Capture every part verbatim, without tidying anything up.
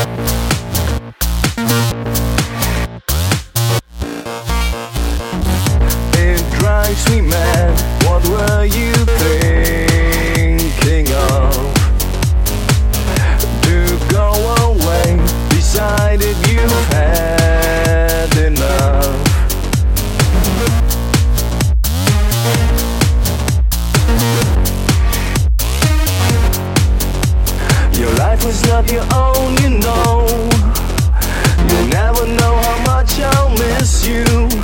It drives me mad. What were you thinking of? To go away, decided you've had enough. Your life was not your own, you know. You'll never know how much I'll miss you.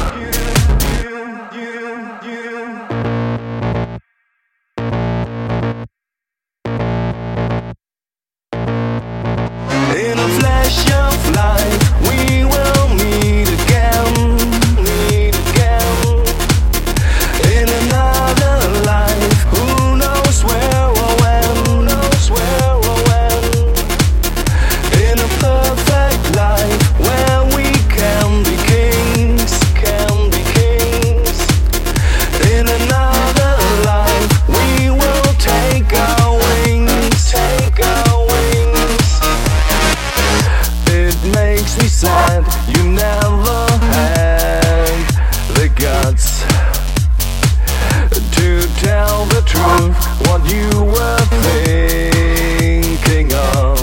In a flash of light, we will meet again, meet again. In another life, who knows where or when, who knows where or when. In a perfect life, where we can be kings, can be kings. In another life, we will take our wings, take our wings. It makes me sad, you never had the guts to tell the truth, what you were thinking of.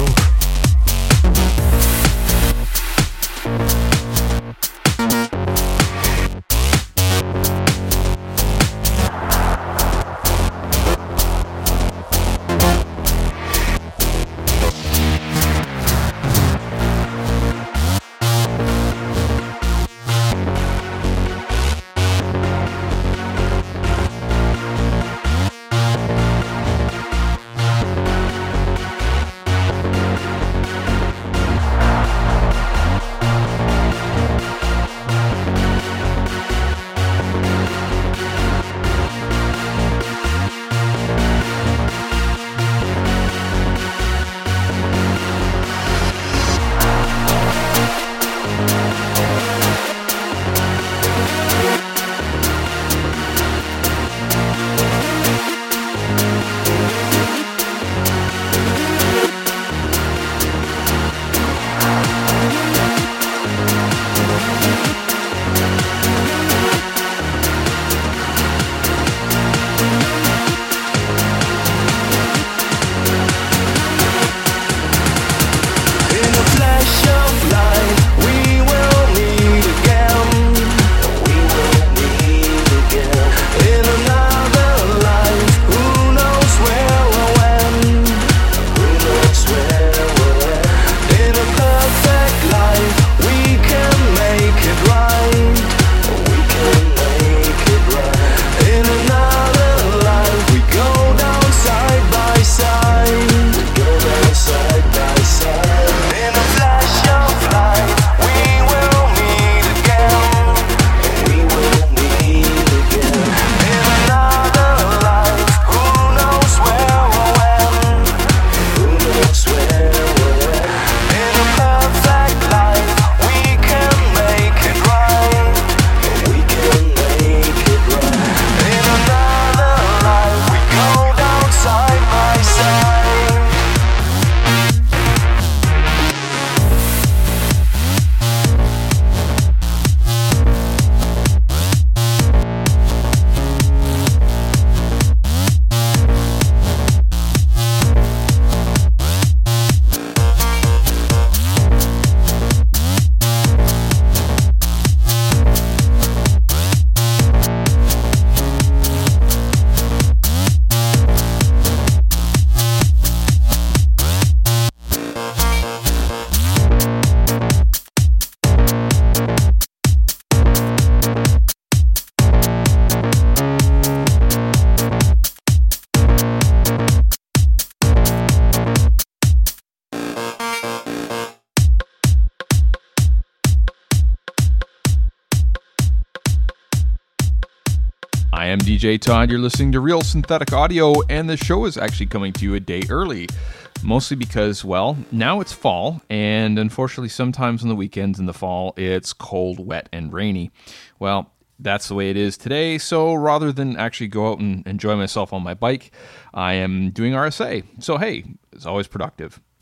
I am D J Todd. You're listening to Real Synthetic Audio, and the show is actually coming to you a day early. Mostly because, well, now it's fall, and unfortunately sometimes on the weekends in the fall, it's cold, wet, and rainy. Well, that's the way it is today, so rather than actually go out and enjoy myself on my bike, I am doing R S A. So hey, it's always productive.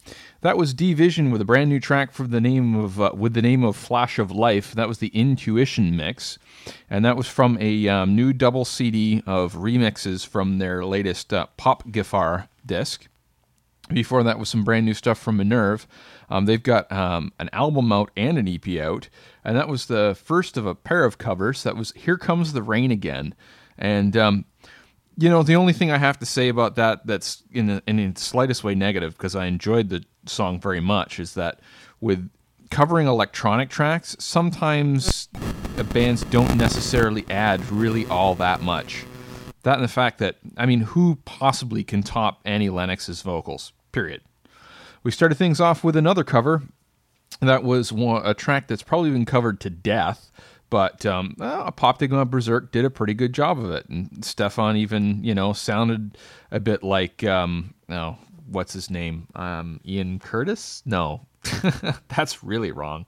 That was D-Vision with a brand new track for the name of uh, with the name of Flash of Life. That was the Intuition mix, and that was from a um, new double C D of remixes from their latest uh, Pop Gafar disc. Before that was some brand new stuff from Minerve. Um, they've got um, an album out and an E P out, and that was the first of a pair of covers. That was Here Comes the Rain Again. And, um, you know, the only thing I have to say about that that's in, a, in the slightest way negative, because I enjoyed the song very much, is that with covering electronic tracks, sometimes bands don't necessarily add really all that much. That and the fact that, I mean, who possibly can top Annie Lennox's vocals? Period. We started things off with another cover. That was one, a track that's probably been covered to death, but um, uh, Poptigma Berserk did a pretty good job of it. And Stefan even, you know, sounded a bit like, um, no, what's his name? Um, Ian Curtis? No, that's really wrong.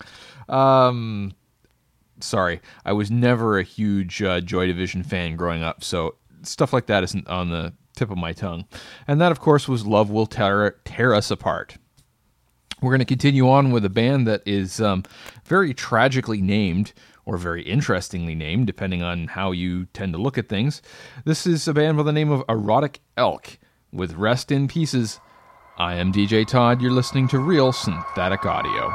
Um, sorry, I was never a huge uh, Joy Division fan growing up, so stuff like that isn't on the tip of my tongue. And that, of course, was Love Will Tear, Tear Us Apart. We're going to continue on with a band that is um, very tragically named, or very interestingly named, depending on how you tend to look at things. This is a band by the name of Erotic Elk, with Rest in Pieces. I am D J Todd. You're listening to Real Synthetic Audio.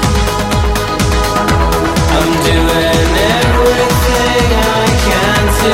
To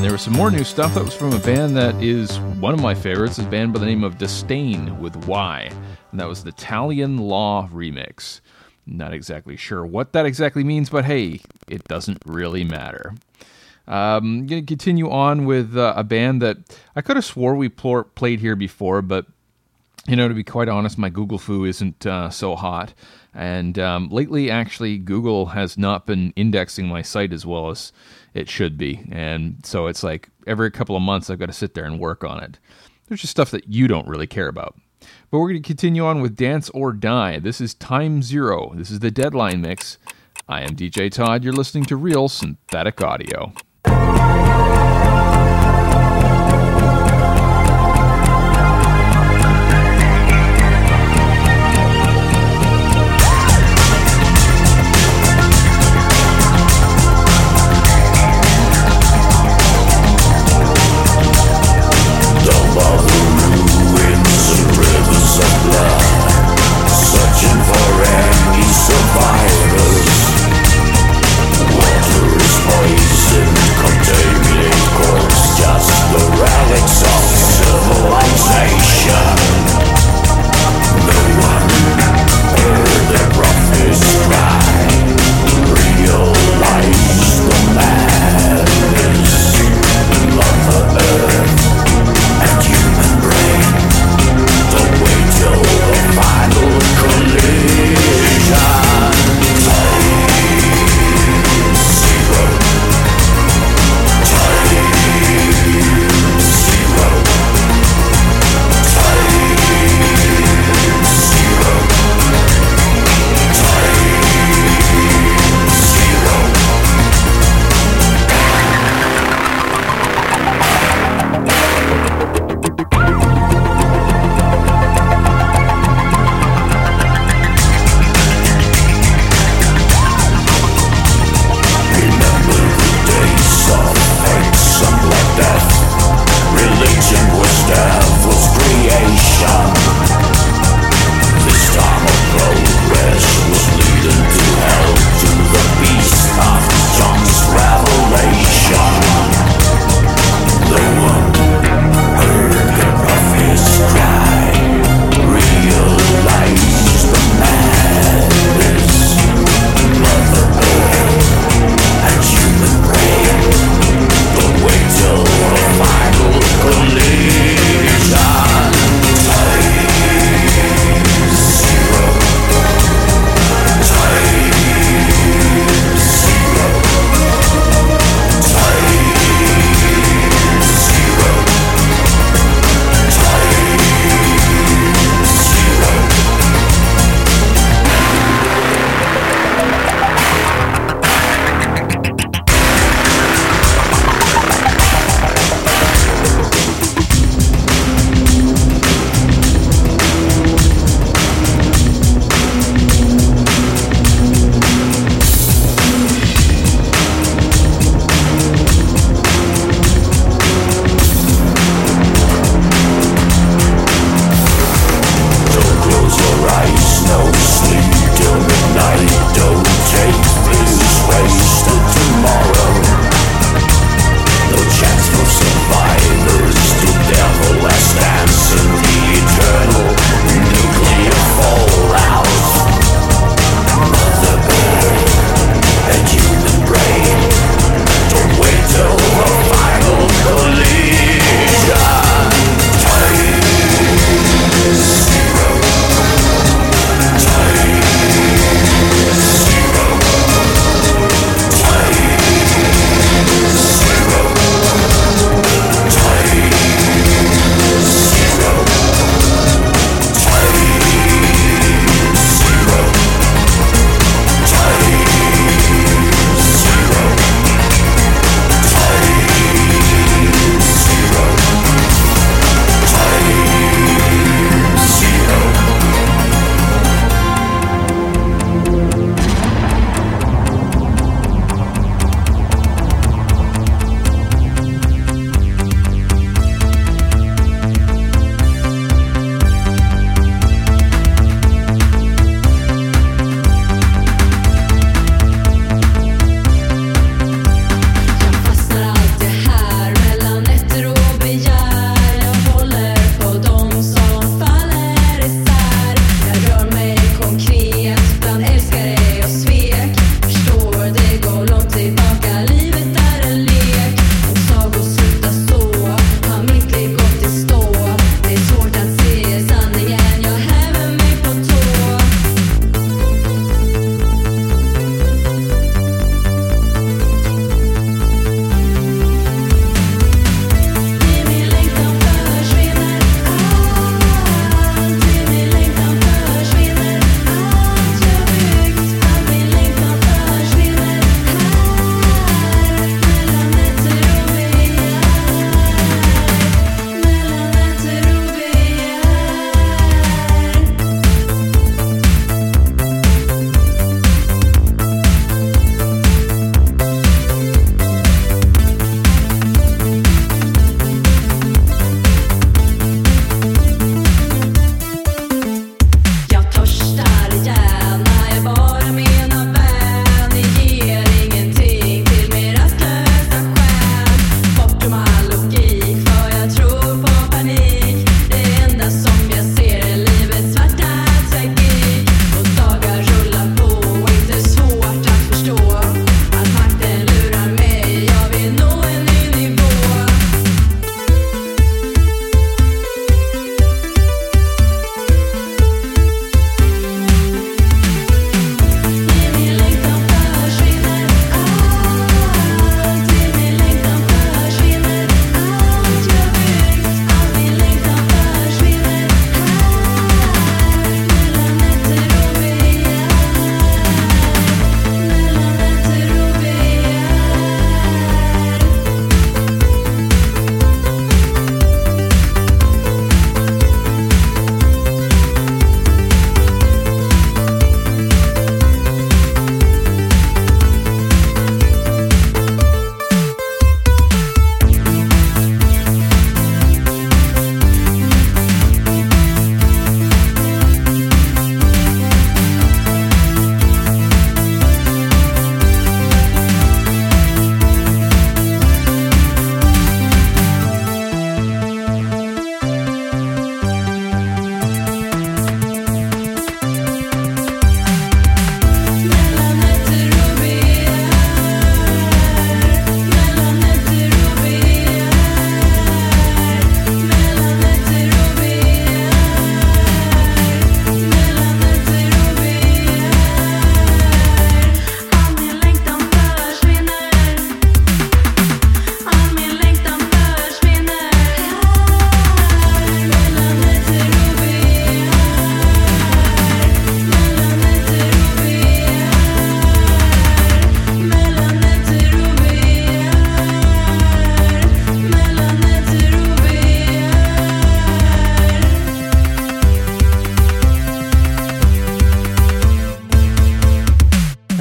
there was some more new stuff that was from a band that is one of my favorites, a band by the name of Disdain with Y, and that was the Talion Law remix. Not exactly sure what that exactly means, but hey, it doesn't really matter. Um, I'm going to continue on with uh, a band that I could have swore we pl- played here before, but you know, to be quite honest, my Google Foo isn't uh, so hot. And um, lately, actually, Google has not been indexing my site as well as it should be. And so it's like every couple of months, I've got to sit there and work on it. There's just stuff that you don't really care about. But we're going to continue on with Dance or Die. This is Time Zero. This is the Deadline Mix. I am D J Todd. You're listening to Real Synthetic Audio. Searching for any survivors. Water is poison.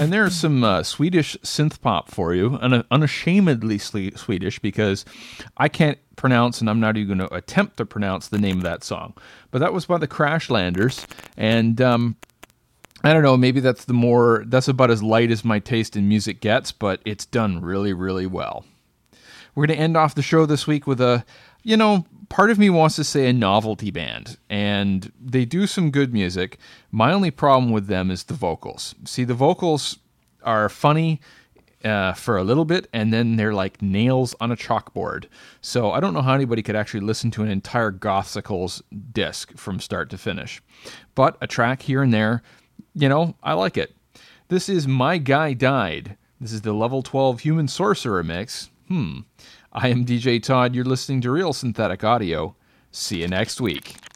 And there's some uh, Swedish synth pop for you, un- unashamedly sle- Swedish, because I can't pronounce, and I'm not even going to attempt to pronounce the name of that song. But that was by the Crashlanders, and um, I don't know, maybe that's the more, that's about as light as my taste in music gets, but it's done really, really well. We're going to end off the show this week with a, you know, part of me wants to say a novelty band, and they do some good music. My only problem with them is the vocals. See, the vocals are funny uh, for a little bit, and then they're like nails on a chalkboard. So I don't know how anybody could actually listen to an entire Gothsicles disc from start to finish. But a track here and there, you know, I like it. This is My Guy Died. This is the Level twelve Human Sorcerer mix. Hmm. I am D J Todd. You're listening to Real Synthetic Audio. See you next week.